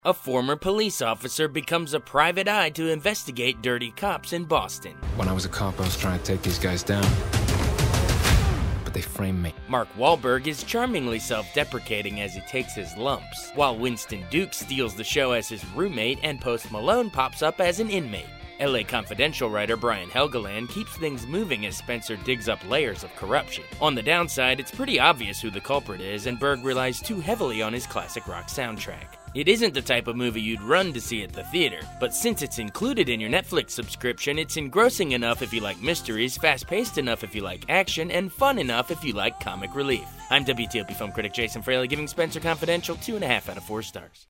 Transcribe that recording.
A former police officer becomes a private eye to investigate dirty cops in Boston. When I was a cop, I was trying to take these guys down, but they framed me. Mark Wahlberg is charmingly self-deprecating as he takes his lumps, while Winston Duke steals the show as his roommate and Post Malone pops up as an inmate. LA Confidential writer Brian Helgeland keeps things moving as Spencer digs up layers of corruption. On the downside, it's pretty obvious who the culprit is, and Berg relies too heavily on his classic rock soundtrack. It isn't the type of movie you'd run to see at the theater, but since it's included in your Netflix subscription, it's engrossing enough if you like mysteries, fast-paced enough if you like action, and fun enough if you like comic relief. I'm WTOP film critic Jason Fraley, giving Spencer Confidential 2.5 out of 4 stars.